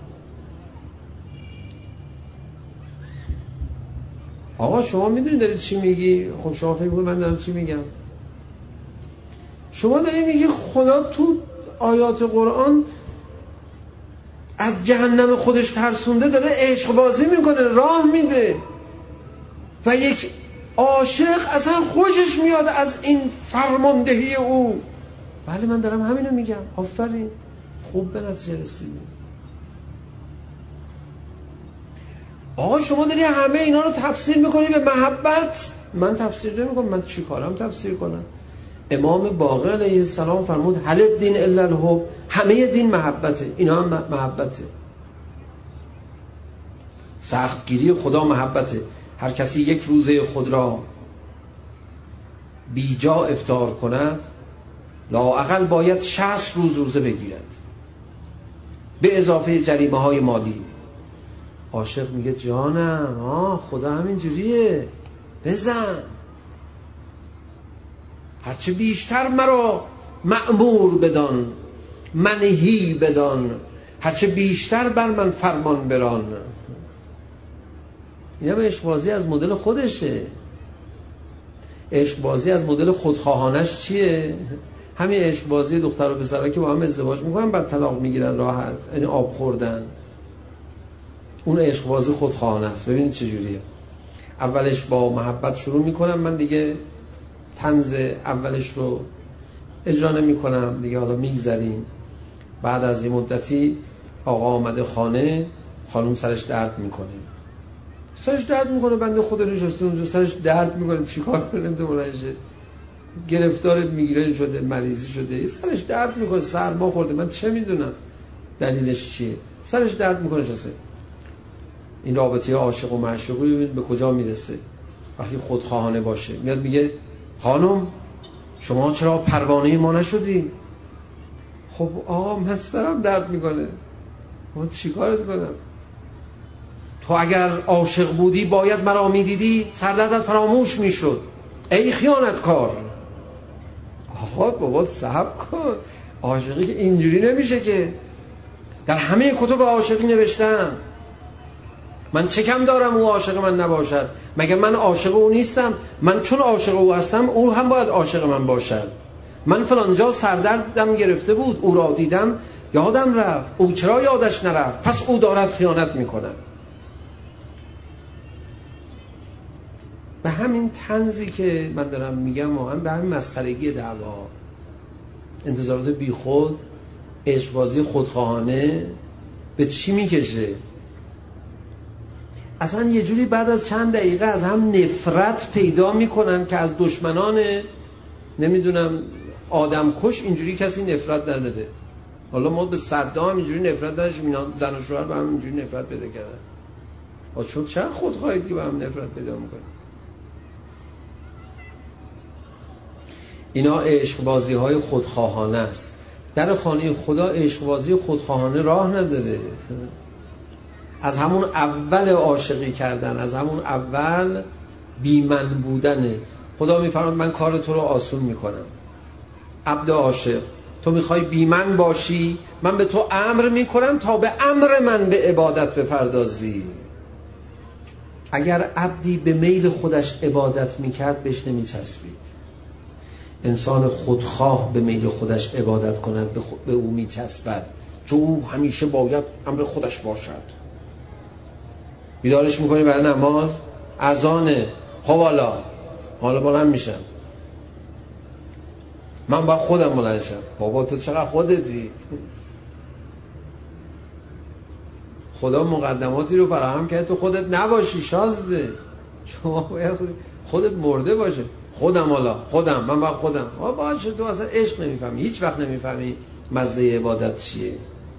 آقا شما میدونی داری چی میگی؟ خب شما فکر میکنی من دارم چی میگم؟ شما داری میگی خدا تو آیات قرآن از جهنم خودش ترسونده، داره عشق بازی میکنه، راه میده و یک عاشق اصلا خوشش میاد از این فرماندهی او. بله من دارم همینو میگم. آفرین، خوب به نتیجه رسیدی. آقا شما داری همه اینا رو تفسیر میکنی به محبت. من تفسیر نمیکنم، من چی کارم تفسیر کنم؟ امام باقر علیه السلام فرمود هل الدین الا الحب، همه دین محبته، اینا هم محبته. سختگیری خدا محبته. هر کسی یک روزه خود را بیجا افطار کند لااقل باید شصت روز روزه بگیرد به اضافه جریمه های مالی. عاشق میگه جانم آه خدا همین جوریه، بزن. هرچه بیشتر مرا مأمور بدان، منهی بدان، هرچه بیشتر بر من فرمان بران. این هم عشق بازی از مدل خودشه. عشق بازی از مدل خودخواهانش چیه؟ همین عشق بازی دختر و پسرها که با هم ازدواج میکنن بعد طلاق میگیرن راحت، یعنی آب خوردن. اون عشق بازی خودخواهانه است. ببینید چه جوریه. اولش با محبت شروع میکنم، من دیگه طنز اولش رو اجرا نمیکنم دیگه، حالا میگذریم. بعد از این مدتی آقا آمده خانه، خانم سرش درد میکنه سرش درد میکنه بنده خدا نشسته اونجا سرش درد میکنه، چیکار کنه؟ نمیتونه بلند شه، گرفتار میگرن شده، مریضی شده، سرش درد میکنه، سرما خورده، من چه میدونم دلیلش چیه، سرش درد میکنه نشسته. این رابطه عاشق و معشوقی ببینید به کجا میرسه وقتی خودخواهانه باشه. میاد میگه خانم شما چرا پروانه ما نشدی؟ خب آقا من سرم درد میکنه، من چیکارت کنم؟ تو اگر عاشق بودی باید مرا میدیدی سردردت فراموش میشد ای خیانتکار. آقا بابا صبر کن، عاشقی که اینجوری نمیشه که. در همه کتب عاشقی نوشتم من چه کم دارم او عاشق من نباشد؟ مگر من عاشق او نیستم؟ من چون عاشق او هستم او هم باید عاشق من باشد. من فلانجا سردردم گرفته بود، او را دیدم یادم رفت، او چرا یادش نرفت؟ پس او دارد خیانت میکند. به همین طنزی که من دارم میگم و هم به همین مسخرگی دعوا، انتظارات بی خود، عشق بازی خودخواهانه به چی میکشه؟ اصلا یه جوری بعد از چند دقیقه از هم نفرت پیدا میکنن که از دشمنان نمیدونم آدم کش اینجوری کسی نفرت نداره. حالا ما به صدام اینجوری نفرت نداشتیم، اینا زن و شوهر به هم اینجوری نفرت پیدا کردن. آ چون چه خودخواهید که به هم نفرت پیدا میکنن؟ اینا عشق بازی های خودخواهانه است. در خانه خدا عشق بازی خودخواهانه راه نداره. از همون اول عاشقی کردن، از همون اول بی من بودنه. خدا میفرماید من کار تو رو آسون میکنم. عبد عاشق تو میخوای بی من باشی، من به تو امر میکنم تا به امر من به عبادت بپردازی. اگر عبدی به میل خودش عبادت میکرد بهش نمیچسبید. انسان خودخواه به میل خودش عبادت کند به, خود به او میچسبد، چون او همیشه باید امر خودش باشد. بیدارش میکنی برای نماز، اذانه، خب حالا حالا بلند میشم، من با خودم بلند شم. بابا تو چقدر خودتی؟ خدا مقدماتی رو فراهم کرده تو خودت نباشی شازده. شما باید خودت مرده باشه. خودم حالا خودم من باید خودم آه باشه. تو اصلا عشق نمیفهمی، هیچ وقت نمیفهمی مزه عبادت چیه.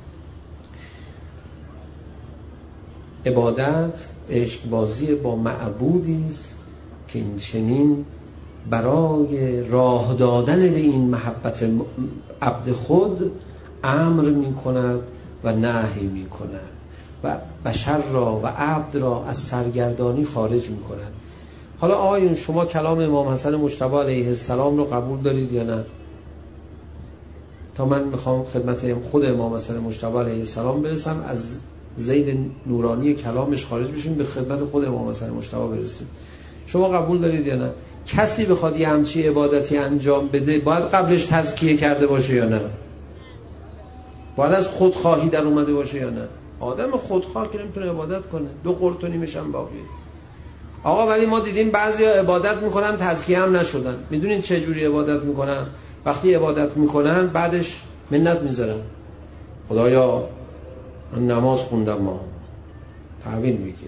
عبادت عشق بازی با معبودی است که این چنین برای راه دادن به این محبت عبد خود امر می کند و نهی می کند و بشر را و عبد را از سرگردانی خارج می کند. حالا آقایون شما کلام امام حسن مجتبی علیه السلام رو قبول دارید یا نه؟ تا من میخوام خدمت خود امام حسن مجتبی علیه السلام برسم، از زید نورانی کلامش خارج بشیم، به خدمت خود امام حسن مجتبی برسیم. شما قبول دارید یا نه؟ کسی بخواد یه همچی عبادتی انجام بده باید قبلش تزکیه کرده باشه یا نه؟ باید از خودخواهی در اومده باشه یا نه؟ آدم خودخواه که نمیتونه عبادت کنه. دو قرط و نیمش هم باقیه. آقا ولی ما دیدیم بعضیا عبادت میکنن تزکیه هم نشدن. میدونید چه جوری عبادت میکنن؟ وقتی عبادت میکنن بعدش منت میذارن. خدایا من نماز خوندم، ما تحویل میگیر.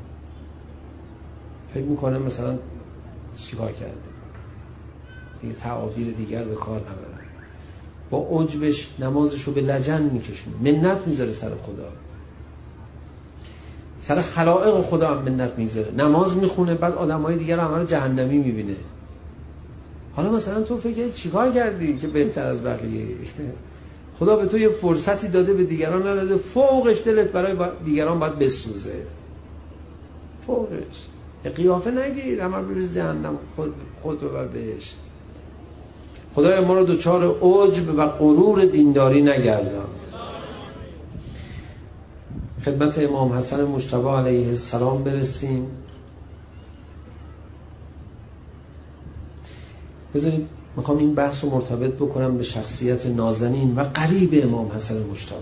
فکر میکنه مثلا چیکار کرده، دیگه تعابیر دیگر به کار نبره. با عجبش نمازشو به لجن میکشونه، منت میذاره سر خدا، سر خلائق خدا هم منت میذاره. نماز میخونه بعد آدمای دیگر رو همه جهنمی میبینه. حالا مثلا تو فکر چیکار کردی که بهتر از بقیه؟ خدا به تو یه فرصتی داده به دیگران نداده، فوقش دلت برای دیگران باید بسوزه. فوقش قیافه نگیر، همه بریز جهنم، خود خود رو بر بهشت. خدای ما رو دوچار عجب و غرور دینداری نگردان. خدمت امام حسن مجتبی علیه السلام برسیم. بذارید میخوام این بحث رو مرتبط بکنم به شخصیت نازنین و قریب امام حسن مجتبی.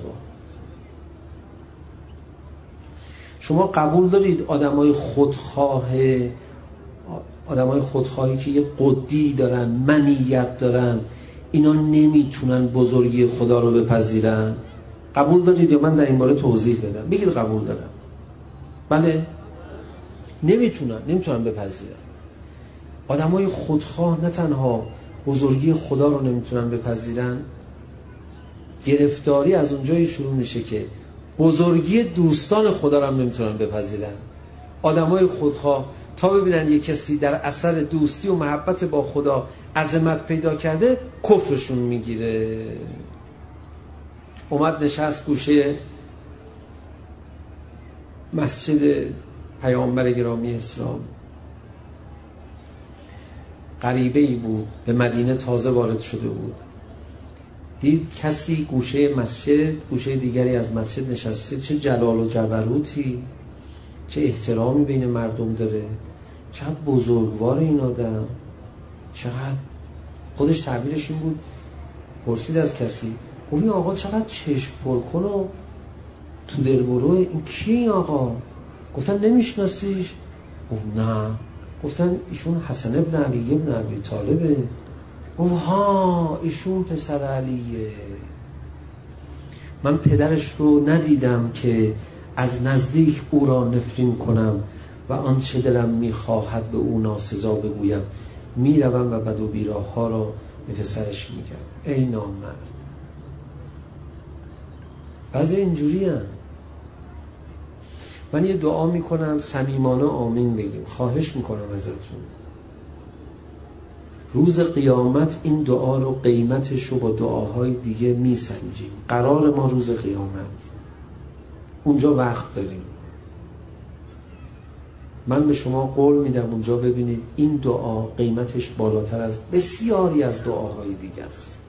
شما قبول دارید آدمای خودخواه آدمای خودخواهی که یه قدی دارن، منیت دارن، اینا نمیتونن بزرگی خدا رو بپذیرن؟ قبول دارید یا من در این باره توضیح بدم؟ بگید قبول دارم. بله؟ نمیتونن نمیتونن بپذیرن. آدمای خودخواه نه تنها بزرگی خدا رو نمیتونن بپذیرن، گرفتاری از اونجایی شروع میشه که بزرگی دوستان خدا رو هم نمیتونن بپذیرن. آدمای خودخواه تا ببینن یک کسی در اثر دوستی و محبت با خدا عظمت پیدا کرده کفرشون میگیره. اومد نشست گوشه مسجد پیامبر گرامی اسلام، غریبه ای بود، به مدینه تازه وارد شده بود، دید کسی گوشه مسجد، گوشه دیگری از مسجد نشسته. چه جلال و جبروتی، چه احترامی بین مردم داره، چقدر بزرگوار این آدم، چقدر خودش تعبیرش این بود. پرسید از کسی، گفت آقا چقدر چشم پرکن و تو دل برو، این کی این آقا؟ گفتن نمیشناسیش؟ گفت نه. گفتن ایشون حسن ابن علی ابن ابی طالبه. گفت ها ایشون پسر علیه. من پدرش رو ندیدم که از نزدیک او را نفرین کنم و آنچه دلم میخواهد به او ناسزا بگویم. میروم و بد و بیراه ها را به پسرش میگم. ای نامرد. بعضی اینجوری هم. من یه دعا میکنم صمیمانه آمین بگیم، خواهش میکنم ازتون. روز قیامت این دعا رو قیمتش رو با دعاهای دیگه میسنجیم. قرار ما روز قیامت اونجا وقت داریم. من به شما قول میدم اونجا ببینید این دعا قیمتش بالاتر از بسیاری از دعاهای دیگه است.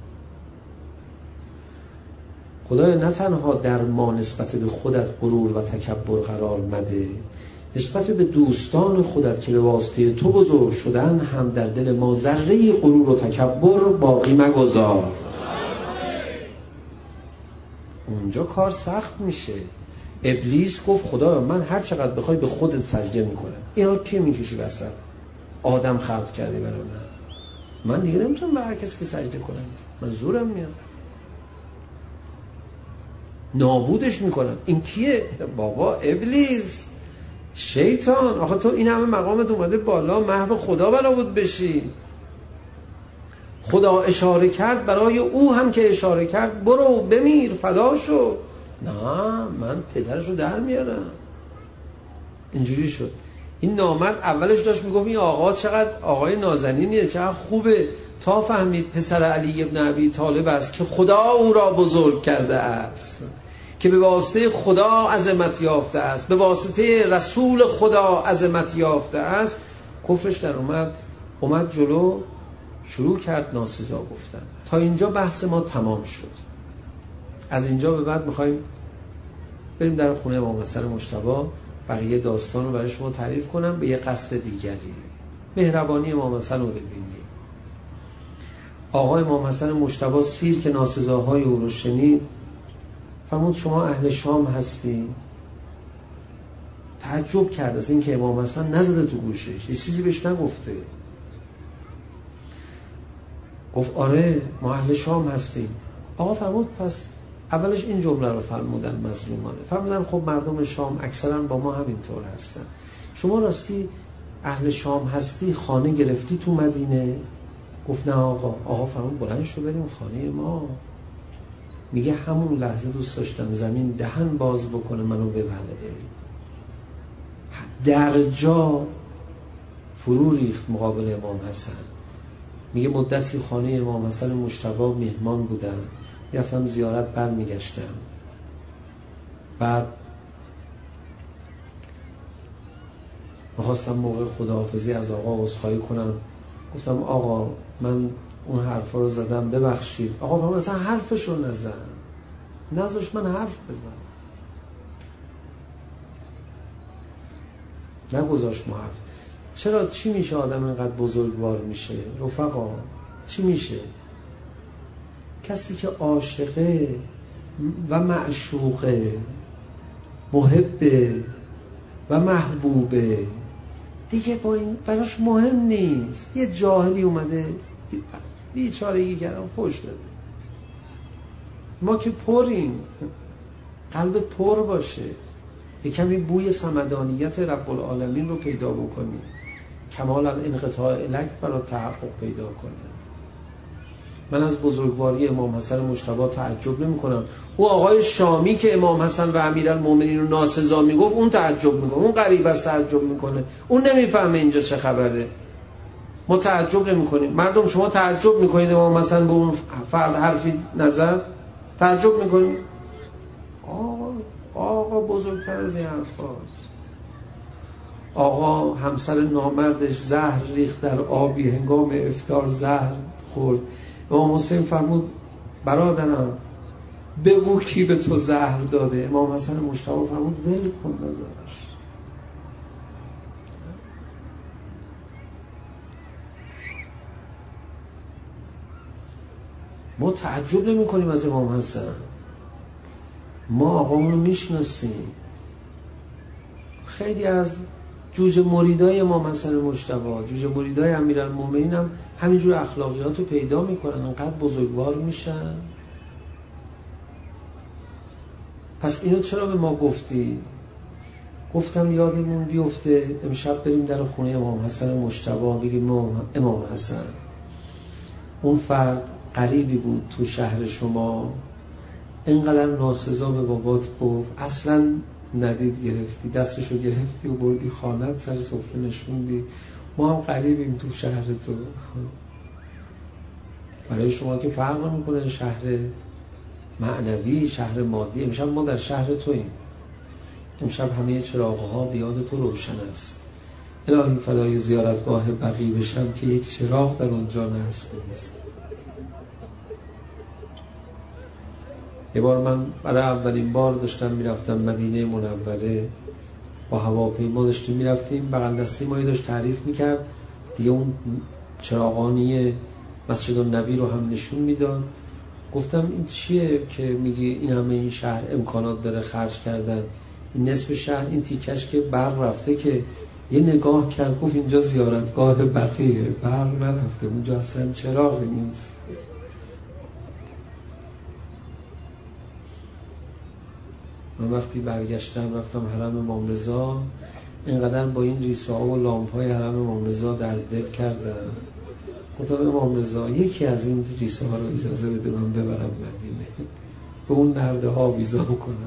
خدای نه تنها در ما نسبت به خودت غرور و تکبر قرار مده، نسبت به دوستان خودت که به واسطه تو بزرگ شدن هم در دل ما ذره غرور و تکبر باقی مگذار. اونجا کار سخت میشه. ابلیس گفت خدا من هر چقدر بخوای به خودت سجده میکنم. اینا کی میکشی وسط؟ آدم خلق کرده برای من. من دیگه نمیتونم به هر کسی که سجده کنم. من زورم میاد. نابودش میکنن. این کیه؟ بابا ابلیس، شیطان. آخه تو این همه مقامت اومده بالا، محو خدا بنا بود بشی. خدا اشاره کرد برای او هم که اشاره کرد برو بمیر فدا شو. نه من پدرشو در میارم. اینجوری شد. این نامرد اولش داشت میگفت این آقا چقدر آقای نازنینیه، چقدر خوبه، تا فهمید پسر علی ابن ابی طالب است که خدا او را بزرگ کرده است، که به واسطه خدا عظمت یافته است، به واسطه رسول خدا عظمت یافته است. کفرش در اومد اومد جلو، شروع کرد ناسزا گفتن. تا اینجا بحث ما تمام شد. از اینجا به بعد میخوایم بریم در خونه امام حسن مجتبی، بقیه داستان رو برای شما تعریف کنم به یه قصد دیگری، مهربانی امام حسن رو ببینیم. آقای امام حسن مجتبی سیر که ناسزاهای او رو شنید فرمود شما اهل شام هستی؟ تعجب کرد از این که امام حسن نزده تو گوشش، یه چیزی بهش نگفته. گفت آره ما اهل شام هستیم. آقا فرمود پس اولش این جمله رو فرمودن مظلومانه، فرمودن خب مردم شام اکثرا با ما همینطور هستن، شما راستی اهل شام هستی خانه گرفتی تو مدینه؟ گفت نه آقا. آقا فرمود بلند شو بریم خانه ما. میگه همون لحظه دوست داشتم زمین دهن باز بکنه منو ببلعه. در جا فرو ریخت مقابل امام حسن. میگه مدتی خانه امام حسن مجتبی مهمان بودم، رفتم زیارت برمیگشتم، بعد میخواستم موقع خداحافظی از آقا عذرخواهی کنم، گفتم آقا من اون حرفا رو زدم ببخشید. آقا فرمود مثلا حرفش رو نزن، نذاش من حرف بزنم، نگذاشت ما حرف. چرا چی میشه آدم اینقدر بزرگوار میشه رفقا؟ چی میشه؟ کسی که عاشقه و معشوقه، محبه و محبوبه، دیگه با این براش مهم نیست. یه جاهلی اومده بیچارگی کردم فوش داده. ما که پریم، قلبت پر باشه، یه کمی بوی صمدانیت رب العالمین رو پیدا بکنی، کمال الانقطاع الک برای تحقق پیدا کنی. من از بزرگواری امام حسن مجتبی تعجب نمی کنم. او آقای شامی که امام حسن و امیرالمومنین رو ناسزا میگفت اون تعجب میکنه، اون غریب است تعجب میکنه، اون نمیفهمه اینجا چه خبره. ما تعجب نمی کنیم. مردم شما تعجب میکنید امام حسن به اون فرد حرفی نزد؟ تعجب میکنید؟ آقا آقا بزرگتر از این حرف هاست. آقا همسر نامردش زهر ریخت در آبی، هنگام افطار زهر خورد. امام حسین فرمود برادرم بگو کی به تو زهر داده؟ امام حسن مجتبی فرمود ول کن داداش. ما تعجب نمی کنیم از امام حسن، ما آقامون رو میشناسیم. خیلی از جوجه مریدای امام حسن مجتبی، جوجه مریدای امیرالمومنین هم همینجور اخلاقیات رو پیدا میکنن، انقدر بزرگوار میشن. پس اینو چرا به ما گفتی؟ گفتم یادمون بیفته امشب بریم در خونه امام حسن مجتبی، بگیم امام حسن اون فرد غریبی بود تو شهر شما، اینقدر ناسزا به بابات گفت، اصلا ندید گرفتی، دستشو گرفتی و بردی خانت، سر سفره نشوندی، ما هم غریبیم تو شهر تو. برای شما که فرق نمیکنه شهر معنوی شهر مادی، امشب ما در شهر توییم، امشب همه چراغ‌ها بیاد تو روشن است. الهی فدای زیارتگاه بقیع بشم که یک چراغ در اونجا نصب نیست. یه بار من برای اولین بار داشتم میرفتم مدینه منوره، با هواپیما داشتیم میرفتیم، بغل دستی ما داشت تعریف میکرد دیگه، اون چراغانی مسجد النبی رو هم نشون میداد. گفتم این چیه که میگی این همه این شهر امکانات داره خرج کردن، این نصف شهر این تیکش که برق رفته، که یه نگاه کرد گفت اینجا زیارتگاه بقیه، برق نرفته اونجا، اصلا چراغی نیست. من وقتی برگشتم رفتم حرم امام رضا، اینقدر با این ریسه ها و لامپ های حرم امام رضا در دل کردم. گفتم امام رضا یکی از این ریسه ها رو اجازه بده من ببرم مدینه، به اون نرده ها ویزا کنم.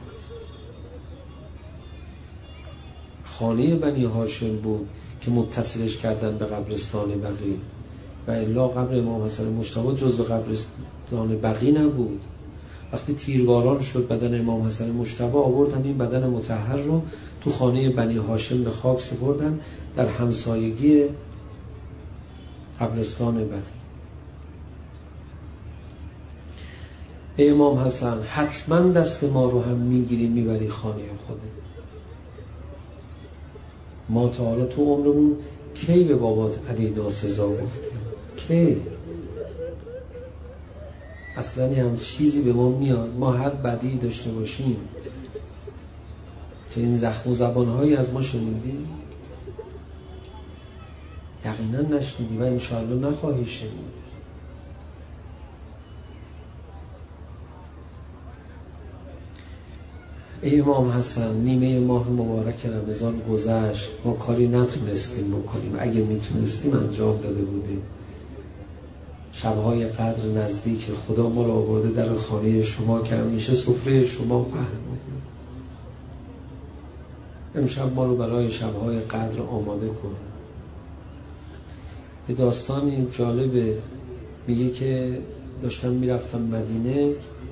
خانه بنی هاشم بود که متصلش کردن به قبرستان بقیع، و الا قبر امام حسن مجتبی جزو قبرستان بقیع نبود. وقتی تیرباران شد بدن امام حسن مجتبی، آوردن این بدن مطهر رو تو خانه بنی هاشم به خاک سپردن در همسایگی قبرستان بقیع. ای امام حسن حتما دست ما رو هم میگیری میبری خانه خودت. ما تا حالا تو عمرمون کی به بابات علی ناسزا گفتیم؟ کی؟ اصلا هم چیزی به ما میاد ما هر بدی داشته باشیم که این زخم و زبانهایی از ما شنیدی؟ یقینا نشنیدی و انشاءالله نخواهی شنید. ای امام حسن نیمه ماه مبارک رمضان گذشت، ما کاری نتونستیم بکنیم، اگه میتونستیم انجام داده بودیم. شبهای قدر نزدیک، خدا ما رو آورده در خانه شما که همیشه سفره شما پهن بود. امشب ما رو برای شبهای قدر آماده کن. یه داستانی جالبه، میگه که داشتم میرفتم مدینه،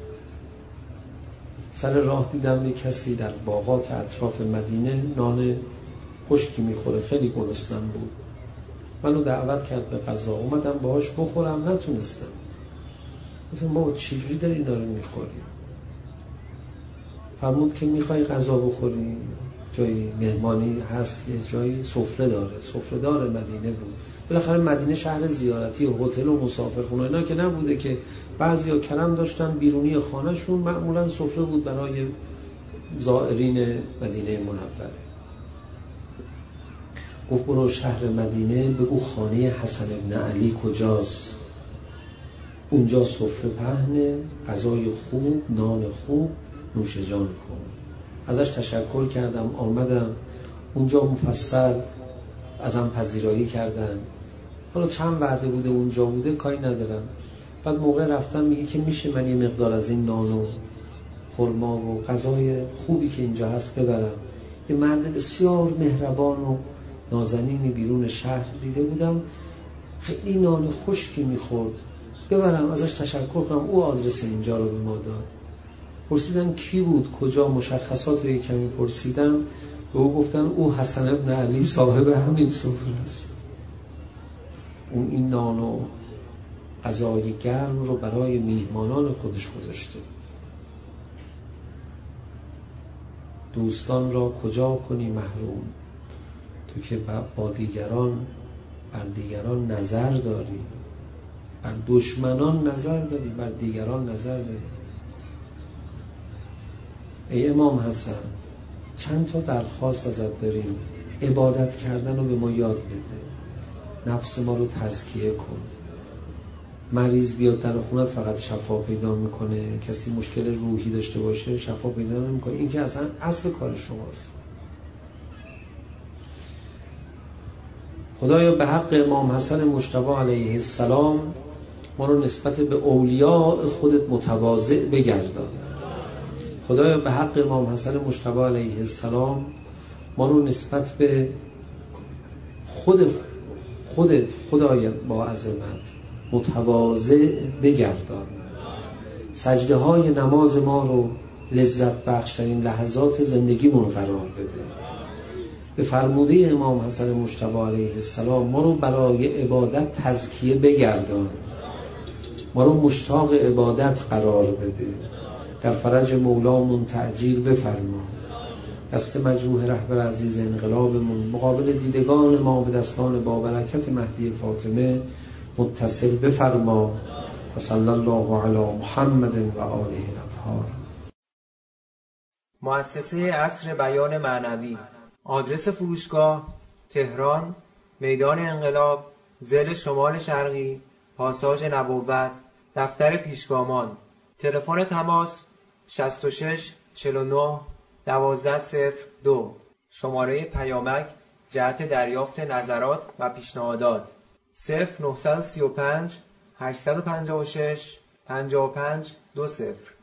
سر راه دیدم یک کسی در باغات اطراف مدینه نان خشکی میخوره، خیلی گرسنم بود. منو دعوت کرد به غذا، اومدم باهاش بخورم، نتونستم. گفتم بابا چجوری داری اینا رو میخوری؟ فرمود که میخوای غذا بخوری جایی مهمانی هست، یه جایی سفره داره. سفره داره مدینه بود. بالاخره مدینه شهر زیارتی و هتل و مسافرخونه اینا که نبوده که بعضیا کرم داشتن بیرونی خانهشون، معمولا سفره بود برای زائرین مدینه منوره. گفت برو شهر مدینه بگو خانه حسن ابن علی کجاست، اونجا سفره پهنه، غذای خوب، نان خوب، نوش جان کن. ازش تشکر کردم، آمدم اونجا مفصل ازم پذیرایی کردن. حالا چند وعده بوده اونجا بوده کاری ندارم. بعد موقع رفتم میگه که میشه من یه مقدار از این نان و خرما و غذای خوبی که اینجا هست ببرم. یه مرد بسیار مهربان و نازنینی بیرون شهر دیده بودم، خیلی نان خشکی میخورد، ببرم ازش تشکر کنم. او آدرس اینجا رو به ما داد. پرسیدم کی بود، کجا، مشخصات رو یک کمی پرسیدم. به او گفتن او حسن ابن علی صاحب همین سفره است. اون این نان و غذای گرم رو برای میهمانان خودش گذاشته. دوستان را کجا کنی محروم، تو که با دیگران بر دیگران نظر داری، بر دشمنان نظر داری، بر دیگران نظر داری. ای امام حسن چند تا درخواست ازت داریم. عبادت کردن رو به ما یاد بده، نفس ما رو تزکیه کن. مریض بیاد در خونت فقط شفا پیدا میکنه، کسی مشکل روحی داشته باشه شفا پیدا نمیکنه. این که اصلا اصل کار شماست. خدایا به حق امام حسن مجتبی علیه السلام ما رو نسبت به اولیاء خودت متواضع بگردان. خدایا به حق امام حسن مجتبی علیه السلام ما رو نسبت به خود خودت خدای با عظمت متواضع بگردان. سجده های نماز ما رو لذت بخشترین لحظات زندگیمون قرار بده. به فرموده امام حسن مجتبی علیه السلام ما رو برای عبادت تزکیه بگردان، ما رو مشتاق عبادت قرار بده. در فرج مولامون تعجیل بفرما. دست مجروح رهبر عزیز انقلابمون مقابل دیدگان ما به دستان با برکت مهدی فاطمه متصل بفرما. و صلی الله علی محمد و آله الاطهار.
مؤسسه عصر بیان معنوی. آدرس فروشگاه تهران، میدان انقلاب، ضلع شمال شرقی، پاساژ نبوت، دفتر پیشگامان. تلفن تماس شصت و شش چهل و نه دوازده صفر دو. شماره پیامک جهت دریافت نظرات و پیشنهادات صفر نه سه پنج هشت پنج شش پنج پنج دو صفر.